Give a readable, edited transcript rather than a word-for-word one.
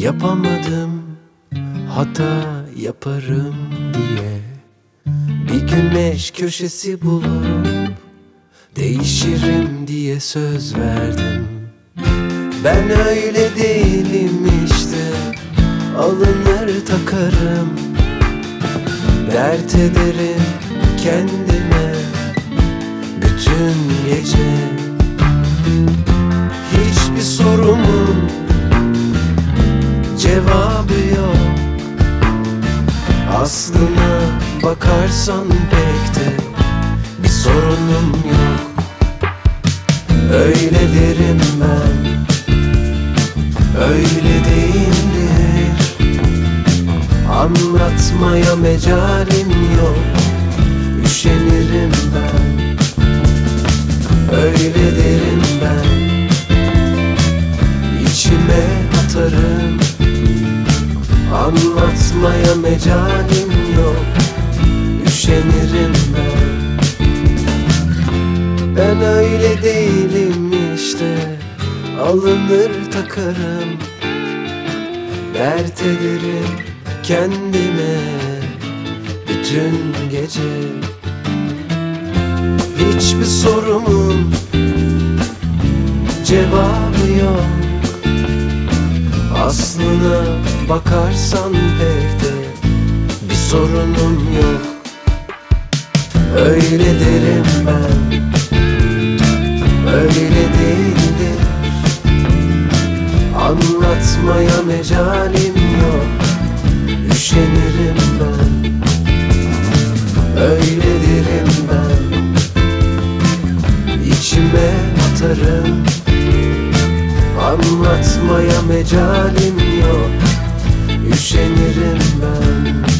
Yapamadım, hata yaparım diye bir güneş köşesi bulup değişirim diye söz verdim. Ben öyle değilim işte, alınır takarım, dert ederim kendime bütün gece. Hiçbir sorumun cevabı yok, aslına bakarsan pek de bir sorunum yok. Öyle derim ben, öyle değildir. Anlatmaya mecalim yok, üşenirim ben. Öyle derim ben, içime atarım. Anlatmaya mecalim yok, üşenirim ben. Ben öyle değilim işte, alınır takarım, dert ederim kendime bütün gece. Hiçbir sorumun cevabı yok, aslına bakarsan pek de bir sorunum yok. Öyle derim ben, öyle değildir. Anlatmaya mecalim yok, üşenirim ben. Öyle derim ben, içime atarım. Anlatmaya mecalim yok, üşenirim ben.